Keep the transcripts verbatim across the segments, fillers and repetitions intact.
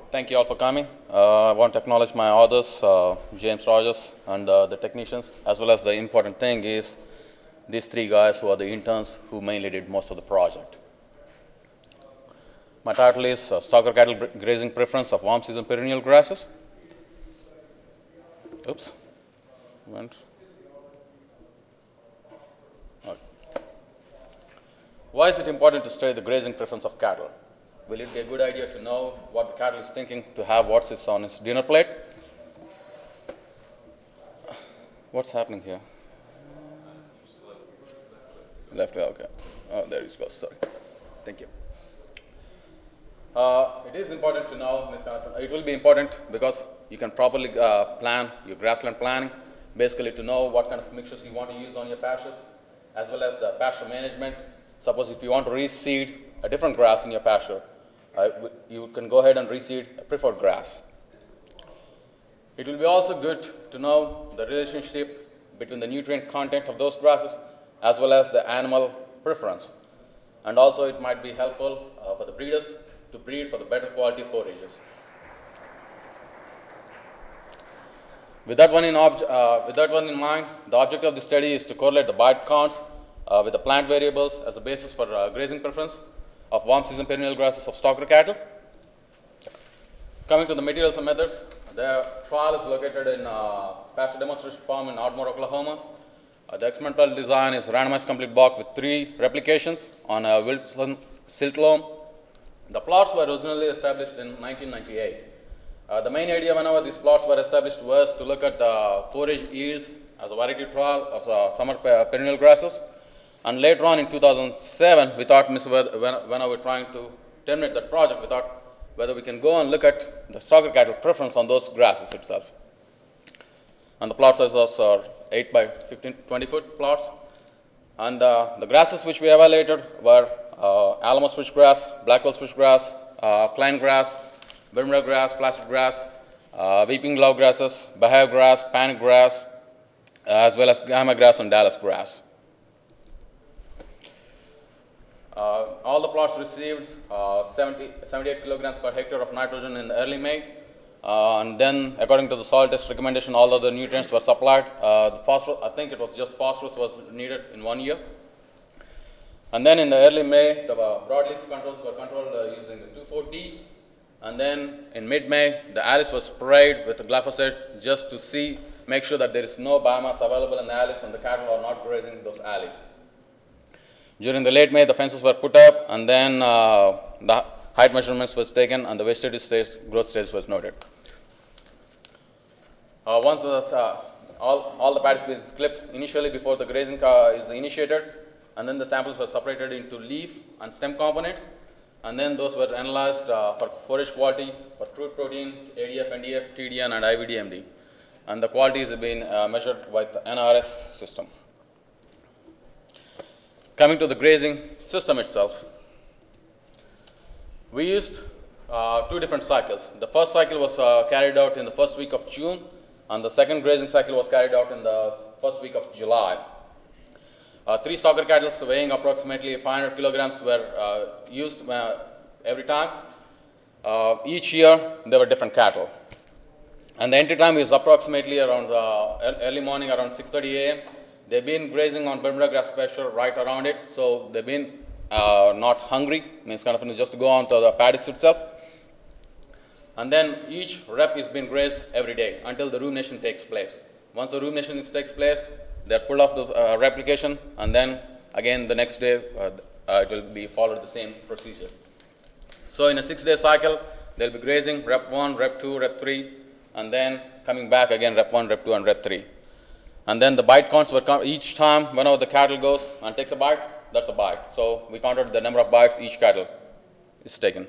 Thank you all for coming. Uh, I want to acknowledge my authors, uh, James Rogers, and uh, the technicians, as well as the important thing is these three guys who are the interns who mainly did most of the project. My title is uh, Stocker Cattle Grazing Preference of Warm Season Perennial Grasses. Oops. Went. Okay. Why is it important to study the grazing preference of cattle? Will it be a good idea to know what the cattle is thinking to have what's on its dinner plate? What's happening here? Left, okay. Oh, there it goes, sorry. Thank you. Uh, it is important to know, Miz Kanathan, it will be important because you can properly uh, plan your grassland planning, basically to know what kind of mixtures you want to use on your pastures, as well as the pasture management. Suppose if you want to reseed a different grass in your pasture, uh, you can go ahead and reseed a preferred grass. It will be also good to know the relationship between the nutrient content of those grasses as well as the animal preference. And also it might be helpful uh, for the breeders to breed for the better quality forages. With that one in, uh, with that one in mind, the objective of the study is to correlate the bite counts uh, with the plant variables as a basis for uh, grazing preference of warm season perennial grasses of stocker cattle. Coming to the materials and methods, the trial is located in uh, pasture demonstration farm in Ardmore, Oklahoma. Uh, the experimental design is randomized complete block with three replications on a Wilson silt loam. The plots were originally established in nineteen ninety-eight. Uh, the main idea whenever these plots were established was to look at the forage yields as a variety trial of uh, summer perennial grasses. And later on in two thousand seven, we thought, when I was trying to terminate that project, we thought whether we can go and look at the stocker cattle preference on those grasses itself. And the plot sizes are eight by fifteen, twenty foot plots. And uh, the grasses which we evaluated were uh, Alamo switchgrass, Blackwell switchgrass, uh, Klein grass, Bermuda grass, plastic grass, uh, weeping glove grasses, Bahia grass, panic grass, uh, as well as gamma grass and Dallas grass. Uh, all the plots received uh, seventy, seventy-eight kilograms per hectare of nitrogen in early May. Uh, and then, according to the soil test recommendation, all other nutrients were supplied. Uh, the phosphorus, I think it was just phosphorus was needed in one year. And then in the early May, the uh, broadleaf controls were controlled uh, using the two four D. And then in mid-May, the Alice was sprayed with the glyphosate just to see, make sure that there is no biomass available in the Alice and the cattle are not grazing those alleys. During the late May, the fences were put up, and then uh, the height measurements was taken, and the vegetative stage, growth stage was noted. Uh, once the, uh, all, all the paddy is clipped initially before the grazing uh, is initiated, and then the samples were separated into leaf and stem components, and then those were analyzed uh, for forage quality, for crude protein, A D F, N D F, T D N, and I V D M D. And the qualities have been uh, measured with the N R S system. Coming to the grazing system itself, we used uh, two different cycles. The first cycle was uh, carried out in the first week of June, and the second grazing cycle was carried out in the first week of July. Uh, three stocker cattle weighing approximately five hundred kilograms were uh, used uh, every time. Uh, each year, there were different cattle. And the entry time is approximately around uh, early morning, around six thirty A M They've been grazing on Bermuda grass pasture right around it, so they've been uh, not hungry, means kind of just to go on to the paddocks itself. And then each rep is being grazed every day until the rumination takes place. Once the rumination takes place, they're pulled off the uh, replication, and then again the next day uh, uh, it will be followed the same procedure. So in a six-day cycle, they'll be grazing rep one, rep two, rep three, and then coming back again rep one, rep two, and rep three. And then the bite counts were count each time whenever the cattle goes and takes a bite, that's a bite. So we counted the number of bites each cattle is taken.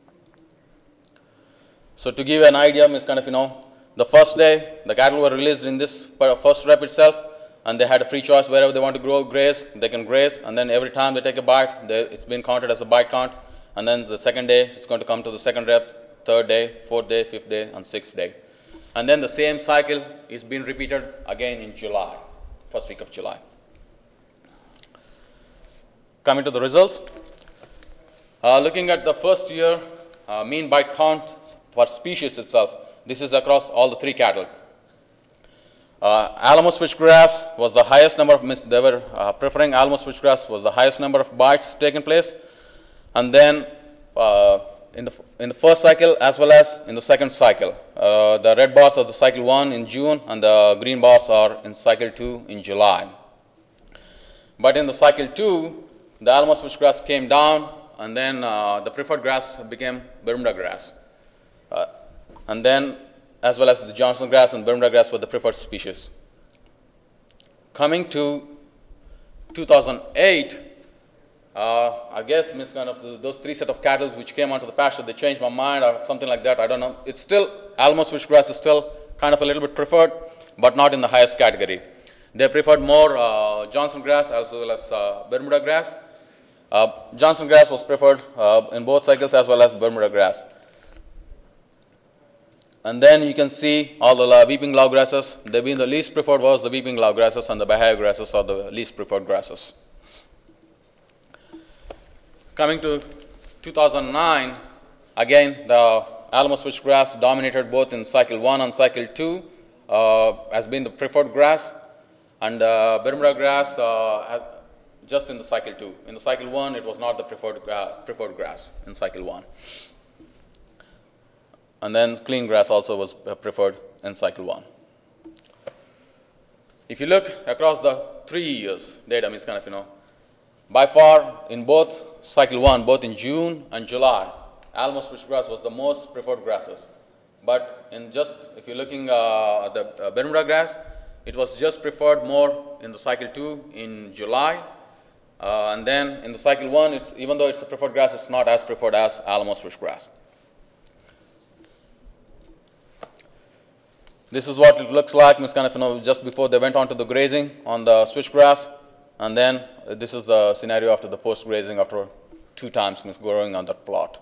So to give you an idea, Miz kind of, you know, the first day, the cattle were released in this first rep itself, and they had a free choice wherever they want to grow, graze, they can graze, and then every time they take a bite, they, it's been counted as a bite count, and then the second day, it's going to come to the second rep, third day, fourth day, fifth day, and sixth day. And then the same cycle is being repeated again in July, first week of July. Coming to the results, uh, looking at the first year, uh, mean bite count for species itself, this is across all the three cattle. Uh, Alamo switchgrass was the highest number of, they were uh, preferring Alamo switchgrass was the highest number of bites taken place. And then uh, in, the, in the first cycle as well as in the second cycle, uh, the red bars are the cycle one in June and the green bars are in cycle two in July. But in the cycle two, the Alamo switchgrass came down and then uh, the preferred grass became Bermuda grass. Uh, and then as well as the Johnson grass and Bermuda grass were the preferred species. Coming to two thousand eight, uh, I guess miss kind of the, those three set of cattle which came onto the pasture, they changed my mind or something like that. I don't know. It's still, Alamo switchgrass is still kind of a little bit preferred, but not in the highest category. They preferred more uh, Johnson grass as well as uh, Bermuda grass. Uh, Johnson grass was preferred uh, in both cycles as well as Bermuda grass. And then you can see all the uh, weeping loud grasses. They've been the least preferred was the weeping loud grasses, and the Bahia grasses are the least preferred grasses. Coming to two thousand nine, again the Alamo switchgrass dominated both in cycle one and cycle two uh, as being the preferred grass, and uh, Bermuda grass uh, has just in the cycle two. In the cycle one, it was not the preferred uh, preferred grass in cycle one. And then clean grass also was preferred in cycle one. If you look across the three years data, means kind of, you know, by far in both cycle one, both in June and July, Alamo switchgrass was the most preferred grasses. But in just, if you're looking uh, at the uh, Bermuda grass, it was just preferred more in the cycle two in July. Uh, and then in the cycle one, it's, even though it's a preferred grass, it's not as preferred as Alamo switchgrass. This is what it looks like, means kind of, you know, just before they went on to the grazing on the switchgrass, and then uh, this is the scenario after the post grazing after two times, means growing on that plot.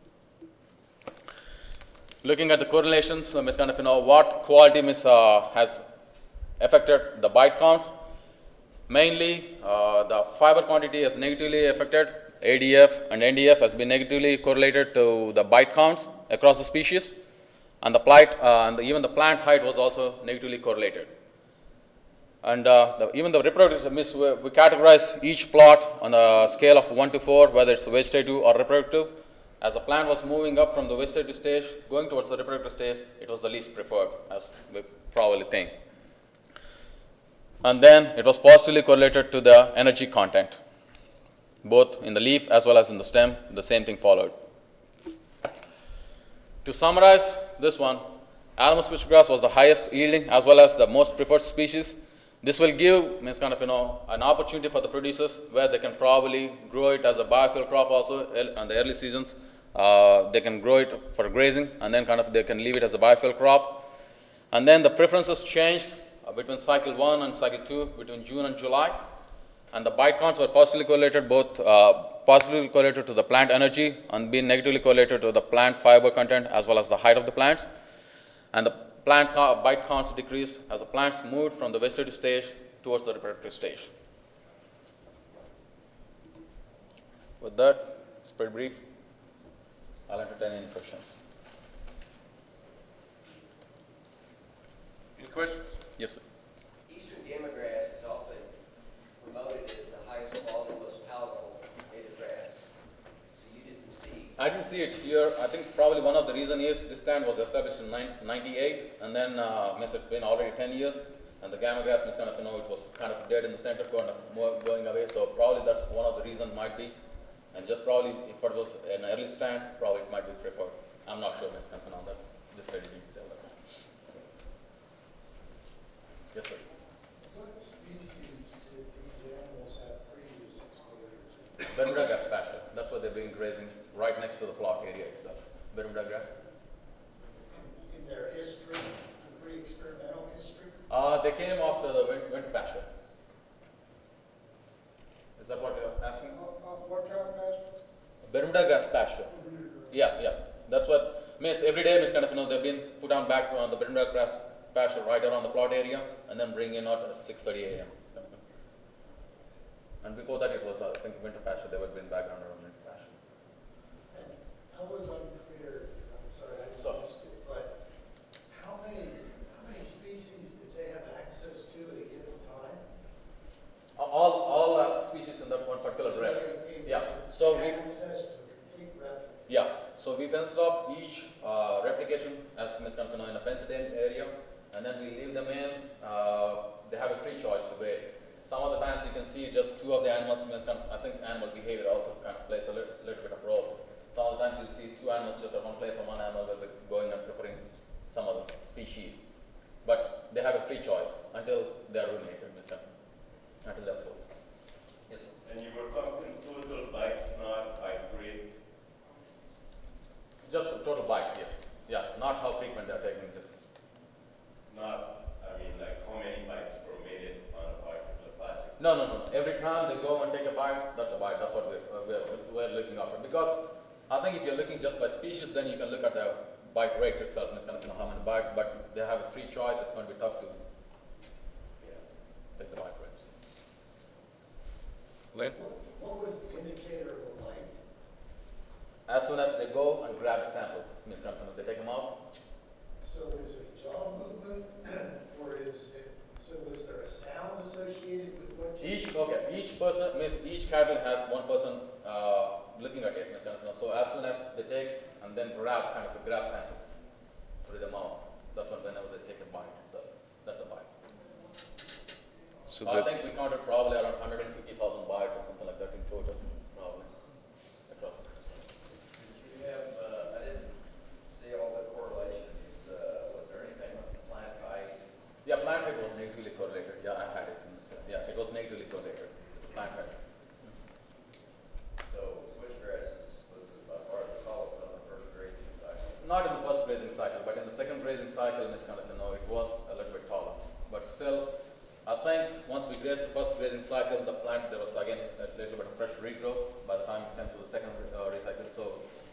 Looking at the correlations, so means kind of, you know, what quality means uh, has affected the bite counts. Mainly, uh, the fiber quantity has negatively affected. A D F and N D F has been negatively correlated to the bite counts across the species. And the plant, uh, and the, even the plant height was also negatively correlated. And uh, the, even the reproductive, means we, we categorize each plot on a scale of one to four, whether it's vegetative or reproductive. As the plant was moving up from the vegetative stage, going towards the reproductive stage, it was the least preferred, as we probably think. And then it was positively correlated to the energy content, both in the leaf as well as in the stem. The same thing followed. To summarize this one, Alamo switchgrass was the highest yielding as well as the most preferred species. This will give, means kind of, you know, an opportunity for the producers where they can probably grow it as a biofuel crop also in the early seasons. Uh, they can grow it for grazing, and then kind of they can leave it as a biofuel crop. And then the preferences changed uh, between cycle one and cycle two, between June and July. And the bite counts were positively correlated, both uh, positively correlated to the plant energy and being negatively correlated to the plant fiber content as well as the height of the plants. And the plant bite counts decreased as the plants moved from the vegetative stage towards the reproductive stage. With that, it's pretty brief. I'll entertain any questions. Any questions? Yes, sir. Eastern Gamma grass is often promoted as the highest quality, most palatable native grass. So you didn't see. I didn't see it here. I think probably one of the reasons is this stand was established in ninety-eight, and then uh, means it's been already ten years, and the gamma grass means kind of, you know, it was kind of dead in the center, kind of more going away. So probably that's one of the reasons might be, and just probably if it was an early stand, probably it might be preferred. I'm not sure, means kind of on that. This study didn't say that. Yes, sir. What species did these animals have previous exposures to? Bermuda grass pasture. That's what they've been grazing right next to the plot area itself. Bermuda grass. In, in their history, the pre-experimental history? Uh, they came after the winter, winter pasture. Is that what you're asking? Uh, uh, what kind of pasture? Bermuda grass pasture. Yeah, yeah. That's what means every day. Means kind of, you know, they've been put on back on the Bermuda grass pasture right around the plot area, and then bring in out at six thirty a m And before that, it was uh, I think winter pasture. They would been back around winter pasture. And I was unclear. I'm sorry. I just So, So we fenced off each uh, replication as Miz Kankan know in a fenced in area, and then we leave them in. Uh, they have a free choice to graze. Some of the times you can see just two of the animals. Miz Kankan, I think animal behavior also kind of plays a little, little bit of role. Some of the times you see two animals just at one place, or one animal will be going and preferring some other species. But they have a free choice until they are ruminated, Miz Kankan, until they're full. Yes, sir. And you were talking total bites, not bite rate. Just the total bites, yes. Yeah, not how frequent they're taking this. Not, I mean, like how many bites per minute on a particular project. No, no, no. Every time they go and take a bite, that's a bite. That's what we're, uh, we're, we're looking after. Because I think if you're looking just by species, then you can look at the bite rates itself and it's going to know how many bites. But they have a free choice. It's going to be tough to Yeah. pick the bite rates. Lynn? What was the indicator of a bite? As soon as they go and grab a sample, Miz Kankan, they take them out. So is it jaw movement, or is it, so was there a sound associated with what you? Each, okay, each person, means each cattle has one person uh, looking at it, Miz Kankan. So as soon as they take and then grab, kind of a grab sample, put it in the mouth. That's when whenever they take a bite. So that's a bite. So I the, think we counted probably around one hundred fifty thousand bites or something like that in total, probably, across the Did you have, uh, I didn't see all the correlations, uh, was there anything with the plant height? Yeah, plant height was negatively correlated. Yeah, I had it. In the, yeah, it was negatively correlated with the plant height. So switchgrasses was by far the tallest on the first grazing cycle. Not in the first grazing cycle, but in the second grazing cycle, Miz Kanaka, no, it was a little bit taller. But still, I think once we grazed the first grazing cycle, the plant, there was again a little bit of fresh regrowth by the time it came to the second uh, recycle. So